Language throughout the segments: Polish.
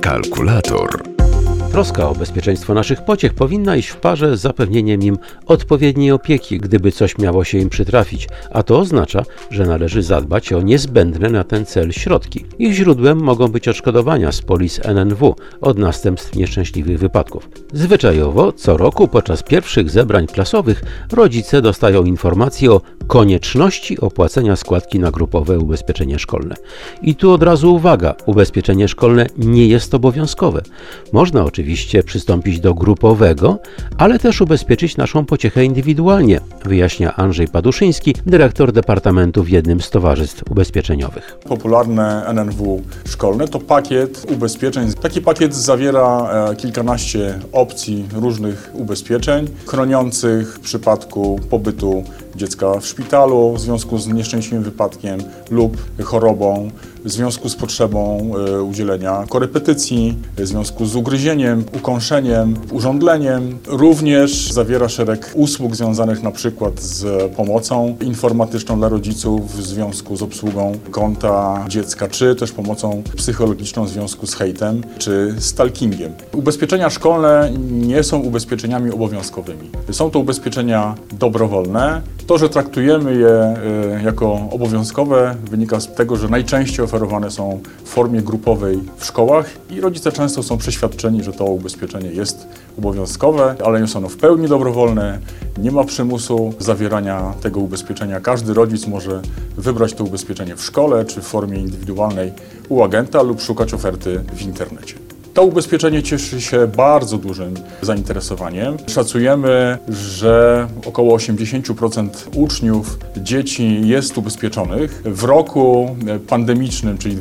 Kalkulator. Troska o bezpieczeństwo naszych pociech powinna iść w parze z zapewnieniem im odpowiedniej opieki, gdyby coś miało się im przytrafić, a to oznacza, że należy zadbać o niezbędne na ten cel środki. Ich źródłem mogą być odszkodowania z polis NNW od następstw nieszczęśliwych wypadków. Zwyczajowo co roku podczas pierwszych zebrań klasowych rodzice dostają informacje o konieczności opłacenia składki na grupowe ubezpieczenie szkolne. I tu od razu uwaga, ubezpieczenie szkolne nie jest obowiązkowe. Można oczywiście przystąpić do grupowego, ale też ubezpieczyć naszą pociechę indywidualnie, wyjaśnia Andrzej Paduszyński, dyrektor departamentu w jednym z towarzystw ubezpieczeniowych. Popularne NNW szkolne to pakiet ubezpieczeń. Taki pakiet zawiera kilkanaście opcji różnych ubezpieczeń chroniących w przypadku pobytu dziecka w szpitalu w związku z nieszczęśliwym wypadkiem lub chorobą, w związku z potrzebą udzielenia korepetycji, w związku z ugryzieniem, ukąszeniem, urządleniem. Również zawiera szereg usług związanych na przykład z pomocą informatyczną dla rodziców w związku z obsługą konta dziecka, czy też pomocą psychologiczną w związku z hejtem, czy stalkingiem. Ubezpieczenia szkolne nie są ubezpieczeniami obowiązkowymi. Są to ubezpieczenia dobrowolne. To, że traktujemy je jako obowiązkowe, wynika z tego, że najczęściej oferowane są w formie grupowej w szkołach i rodzice często są przeświadczeni, że to ubezpieczenie jest obowiązkowe, ale jest ono w pełni dobrowolne, nie ma przymusu zawierania tego ubezpieczenia. Każdy rodzic może wybrać to ubezpieczenie w szkole czy w formie indywidualnej u agenta lub szukać oferty w internecie. To ubezpieczenie cieszy się bardzo dużym zainteresowaniem. Szacujemy, że około 80% uczniów, dzieci jest ubezpieczonych. W roku pandemicznym, czyli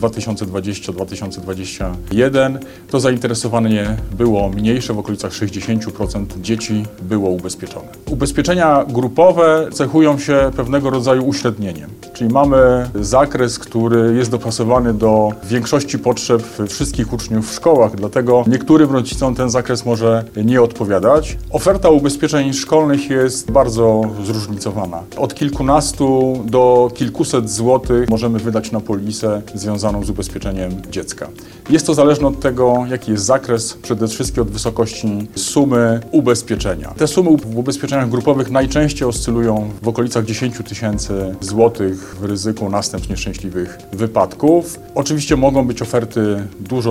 2020-2021, to zainteresowanie było mniejsze, w okolicach 60% dzieci było ubezpieczone. Ubezpieczenia grupowe cechują się pewnego rodzaju uśrednieniem, czyli mamy zakres, który jest dopasowany do większości potrzeb wszystkich uczniów w szkołach, dlatego niektórym rodzicom ten zakres może nie odpowiadać. Oferta ubezpieczeń szkolnych jest bardzo zróżnicowana. Od kilkunastu do kilkuset złotych możemy wydać na polisę związaną z ubezpieczeniem dziecka. Jest to zależne od tego, jaki jest zakres, przede wszystkim od wysokości sumy ubezpieczenia. Te sumy w ubezpieczeniach grupowych najczęściej oscylują w okolicach 10 000 złotych w ryzyku następstw nieszczęśliwych wypadków. Oczywiście mogą być oferty dużo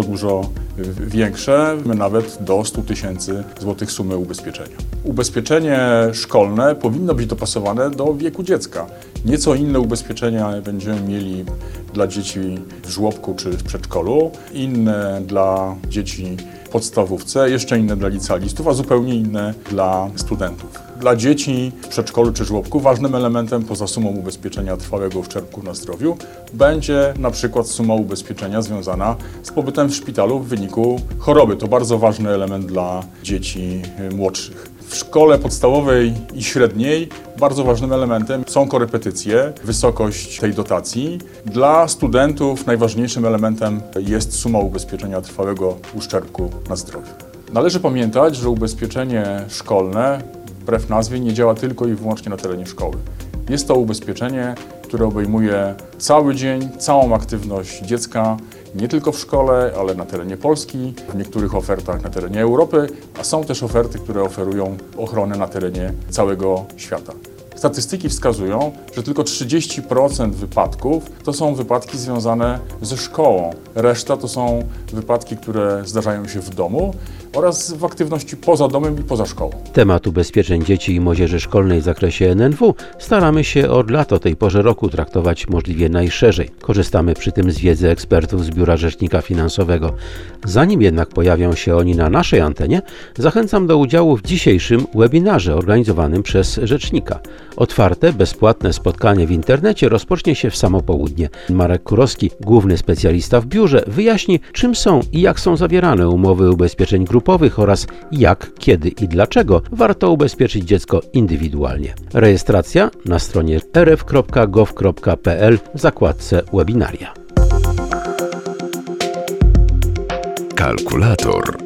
większe, nawet do 100 000 złotych sumy ubezpieczenia. Ubezpieczenie szkolne powinno być dopasowane do wieku dziecka. Nieco inne ubezpieczenia będziemy mieli dla dzieci w żłobku czy w przedszkolu, inne dla dzieci w podstawówce, jeszcze inne dla licealistów, a zupełnie inne dla studentów. Dla dzieci w przedszkolu czy żłobku ważnym elementem poza sumą ubezpieczenia trwałego uszczerbku na zdrowiu będzie na przykład suma ubezpieczenia związana z pobytem w szpitalu w wyniku choroby. To bardzo ważny element dla dzieci młodszych. W szkole podstawowej i średniej bardzo ważnym elementem są korepetycje, wysokość tej dotacji. Dla studentów najważniejszym elementem jest suma ubezpieczenia trwałego uszczerbku na zdrowiu. Należy pamiętać, że ubezpieczenie szkolne, wbrew nazwie, nie działa tylko i wyłącznie na terenie szkoły. Jest to ubezpieczenie, które obejmuje cały dzień, całą aktywność dziecka, nie tylko w szkole, ale na terenie Polski, w niektórych ofertach na terenie Europy, a są też oferty, które oferują ochronę na terenie całego świata. Statystyki wskazują, że tylko 30% wypadków to są wypadki związane ze szkołą. Reszta to są wypadki, które zdarzają się w domu oraz w aktywności poza domem i poza szkołą. Temat ubezpieczeń dzieci i młodzieży szkolnej w zakresie NNW staramy się od lat o tej porze roku traktować możliwie najszerzej. Korzystamy przy tym z wiedzy ekspertów z Biura Rzecznika Finansowego. Zanim jednak pojawią się oni na naszej antenie, zachęcam do udziału w dzisiejszym webinarze organizowanym przez Rzecznika. Otwarte, bezpłatne spotkanie w internecie rozpocznie się w samo południe. Marek Kurowski, główny specjalista w biurze, wyjaśni, czym są i jak są zawierane umowy ubezpieczeń grupowych oraz jak, kiedy i dlaczego warto ubezpieczyć dziecko indywidualnie. Rejestracja na stronie rf.gov.pl w zakładce webinaria. Kalkulator.